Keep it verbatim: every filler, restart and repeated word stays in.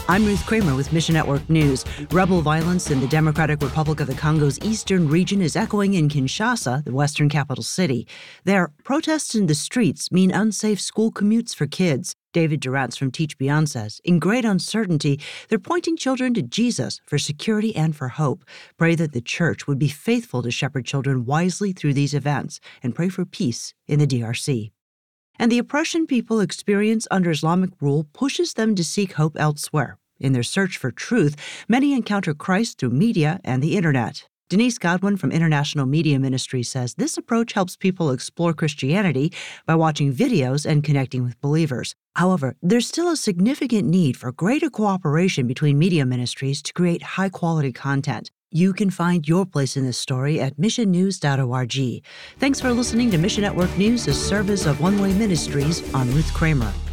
I'm Ruth Kramer with Mission Network News. Rebel violence in the Democratic Republic of the Congo's eastern region is echoing in Kinshasa, the western capital city. There, protests in the streets mean unsafe school commutes for kids. David Durantz from Teach Beyond says, in great uncertainty, they're pointing children to Jesus for security and for hope. Pray that the church would be faithful to shepherd children wisely through these events, and pray for peace in the D R C. And the oppression people experience under Islamic rule pushes them to seek hope elsewhere. In their search for truth, many encounter Christ through media and the internet. Denise Godwin from International Media Ministry says this approach helps people explore Christianity by watching videos and connecting with believers. However, there's still a significant need for greater cooperation between media ministries to create high-quality content. You can find your place in this story at mission news dot org. Thanks for listening to Mission Network News, a service of One Way Ministries. I'm Ruth Kramer.